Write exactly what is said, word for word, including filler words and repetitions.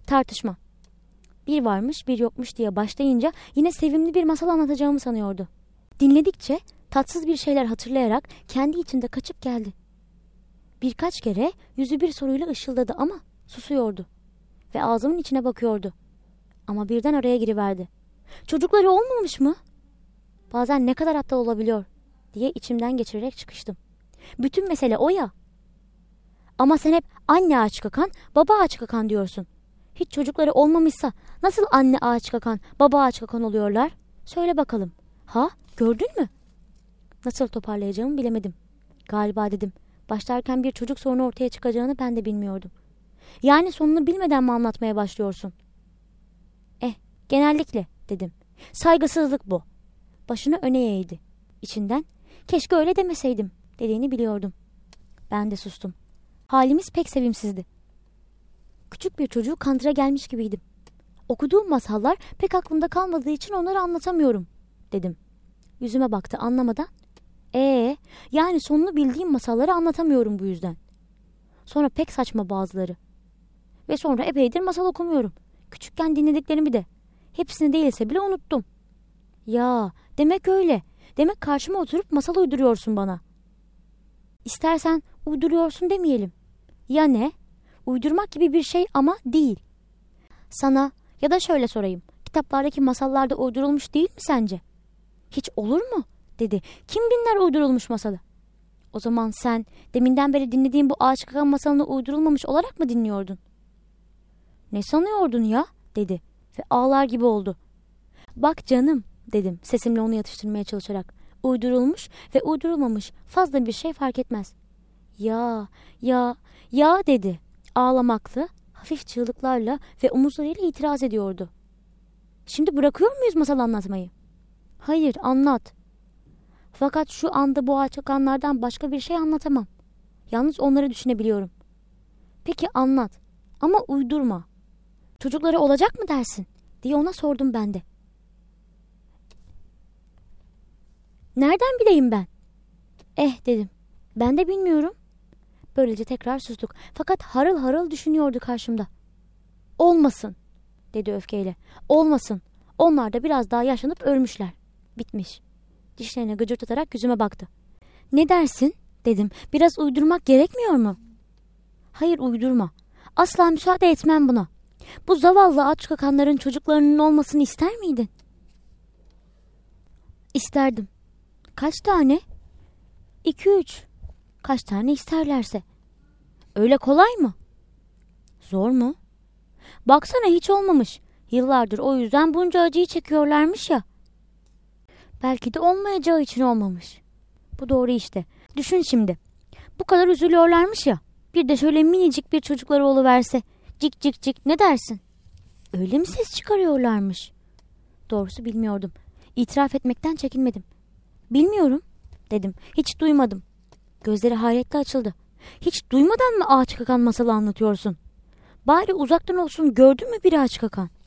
Tartışma. Bir varmış bir yokmuş diye başlayınca yine sevimli bir masal anlatacağımı sanıyordu. Dinledikçe tatsız bir şeyler hatırlayarak kendi içinde kaçıp geldi. Birkaç kere yüzü bir soruyla ışıldadı ama susuyordu. Ve ağzımın içine bakıyordu. Ama birden araya giriverdi. Çocukları olmamış mı? Bazen ne kadar aptal olabiliyor diye içimden geçirerek çıkıştım. Bütün mesele o ya. Ama sen hep anne ağaç kakan, baba ağaç kakan diyorsun. Hiç çocukları olmamışsa nasıl anne ağaç kakan, baba ağaç kakan oluyorlar? Söyle bakalım. Ha, gördün mü? Nasıl toparlayacağımı bilemedim. Galiba dedim. Başlarken bir çocuk sorunu ortaya çıkacağını ben de bilmiyordum. Yani sonunu bilmeden mi anlatmaya başlıyorsun? Eh, genellikle dedim. Saygısızlık bu. Başını öne eğdi. İçinden keşke öyle demeseydim dediğini biliyordum. Ben de sustum. Halimiz pek sevimsizdi. Küçük bir çocuğu kandıra gelmiş gibiydim. Okuduğum masallar pek aklımda kalmadığı için onları anlatamıyorum dedim. Yüzüme baktı anlamadan. Ee, yani sonunu bildiğim masalları anlatamıyorum bu yüzden. Sonra pek saçma bazıları. Ve sonra epeydir masal okumuyorum. Küçükken dinlediklerimi de. Hepsini değilse bile unuttum. Ya demek öyle. Demek karşıma oturup masal uyduruyorsun bana. İstersen uyduruyorsun demeyelim. Ya ne? Uydurmak gibi bir şey ama değil. Sana ya da şöyle sorayım. Kitaplardaki masallarda uydurulmuş değil mi sence? Hiç olur mu? Dedi. Kim dinler uydurulmuş masalı? O zaman sen deminden beri dinlediğin bu ağaç kakan masalını uydurulmamış olarak mı dinliyordun? Ne sanıyordun ya? Dedi ve ağlar gibi oldu. Bak canım dedim sesimle onu yatıştırmaya çalışarak. Uydurulmuş ve uydurulmamış fazla bir şey fark etmez. Ya, ya, ya dedi. Ağlamaklı, hafif çığlıklarla ve omuzlarıyla itiraz ediyordu. Şimdi bırakıyor muyuz masal anlatmayı? Hayır, anlat. Fakat şu anda bu ağaç kakanlardan başka bir şey anlatamam. Yalnız onları düşünebiliyorum. Peki anlat ama uydurma. Çocukları olacak mı dersin? Diye ona sordum ben de. Nereden bileyim ben? Eh dedim. Ben de bilmiyorum. Böylece tekrar sustuk. Fakat harıl harıl düşünüyordu karşımda. Olmasın dedi öfkeyle. Olmasın. Onlar da biraz daha yaşlanıp ölmüşler. Bitmiş. Dişlerini gıcırtatarak yüzüme baktı. Ne dersin? Dedim. Biraz uydurmak gerekmiyor mu? Hayır uydurma. Asla müsaade etmem buna. Bu zavallı aç kakanların çocuklarının olmasını ister miydin? İsterdim. Kaç tane? İki üç. Kaç tane isterlerse. Öyle kolay mı? Zor mu? Baksana hiç olmamış. Yıllardır o yüzden bunca acıyı çekiyorlarmış ya. Belki de olmayacağı için olmamış. Bu doğru işte. Düşün şimdi. Bu kadar üzülüyorlarmış ya. Bir de şöyle minicik bir çocukları oluverse. Cik cik cik ne dersin? Öyle mi ses çıkarıyorlarmış? Doğrusu bilmiyordum. İtiraf etmekten çekinmedim. Bilmiyorum dedim. Hiç duymadım. Gözleri hayretle açıldı. Hiç duymadan mı ağaç kakan masalı anlatıyorsun? Bari uzaktan olsun gördün mü bir ağaç kakan?